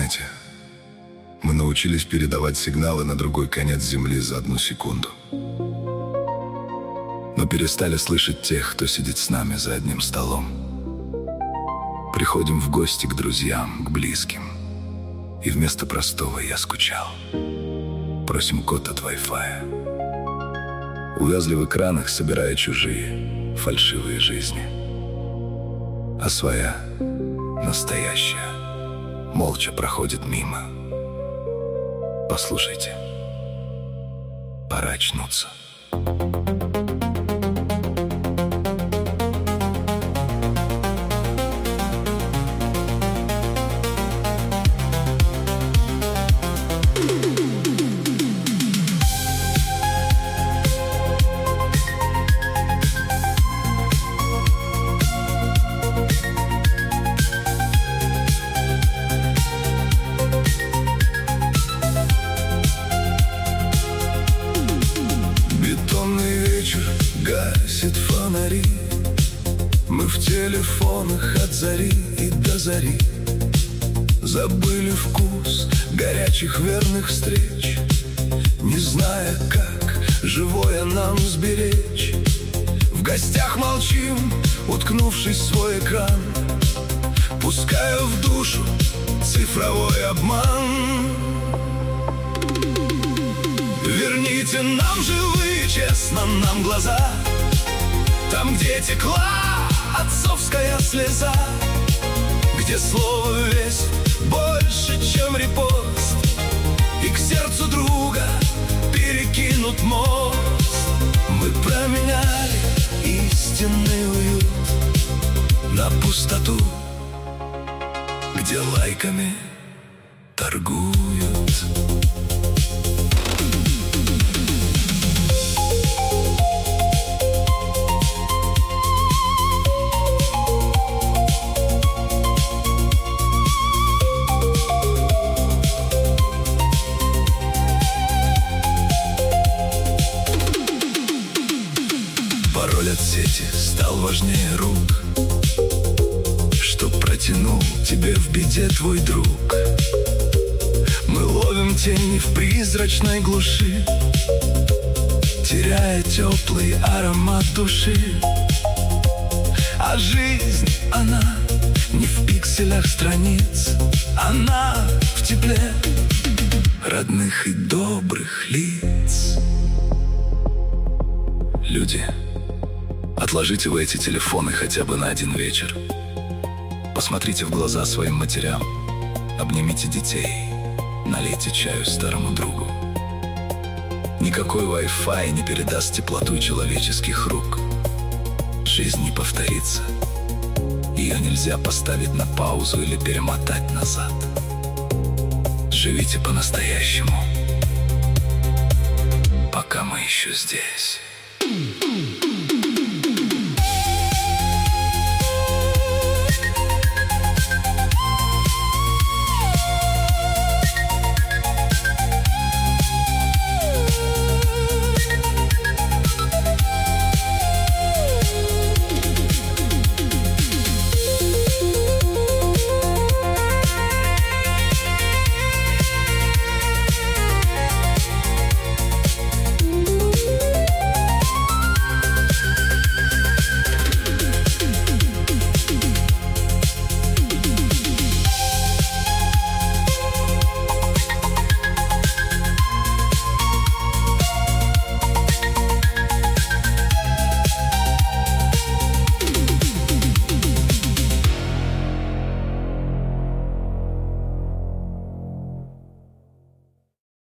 Знаете, мы научились передавать сигналы на другой конец Земли за 1 секунду. Но перестали слышать тех, кто сидит с нами за одним столом. Приходим в гости к друзьям, к близким. И вместо простого «я скучал» просим код от Wi-Fi. Увязли в экранах, собирая чужие, фальшивые жизни. А своя, настоящая, молча проходит мимо. Послушайте, пора очнуться. Гасит фонари, мы в телефонах от зари и до зари. Забыли вкус горячих верных встреч, не зная, как живое нам сберечь. В гостях молчим, уткнувшись в свой экран, пуская в душу цифровой обман. Верните нам живые, честно нам глаза, там, где текла отцовская слеза, где слово весь больше, чем репост, и к сердцу друга перекинут мост. Мы променяли истинный уют на пустоту, где лайками торгуют. Пароль от сети стал важнее рук, что протянул тебе в беде твой друг. Мы ловим тени в призрачной глуши, теряя теплый аромат души. А жизнь, она не в пикселях страниц, она в тепле родных и добрых лиц. Люди, отложите вы эти телефоны хотя бы на 1 вечер. Посмотрите в глаза своим матерям, обнимите детей, налейте чаю старому другу. Никакой Wi-Fi не передаст теплоту человеческих рук. Жизнь не повторится, ее нельзя поставить на паузу или перемотать назад. Живите по-настоящему, пока мы еще здесь.